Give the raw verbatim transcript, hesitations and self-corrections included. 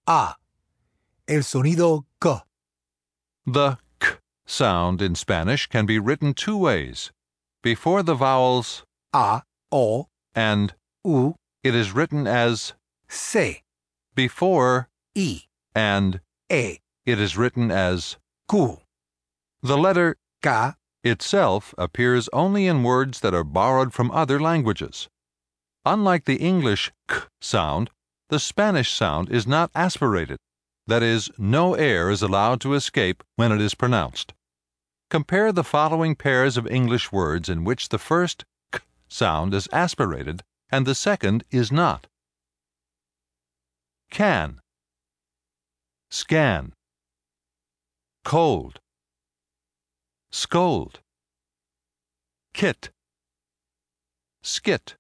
A. El sonido K. The k sound in Spanish can be written two ways. Before the vowels A, O, and U, it is written as C. before I, and E, it is written as Q. the letter K, itself appears only in words that are borrowed from other languages. Unlike the English k sound, the Spanish sound is not aspirated. That is, no air is allowed to escape when it is pronounced. Compare the following pairs of English words in which the first k sound is aspirated and the second is not. Can, scan, cold, scold, kit, skit.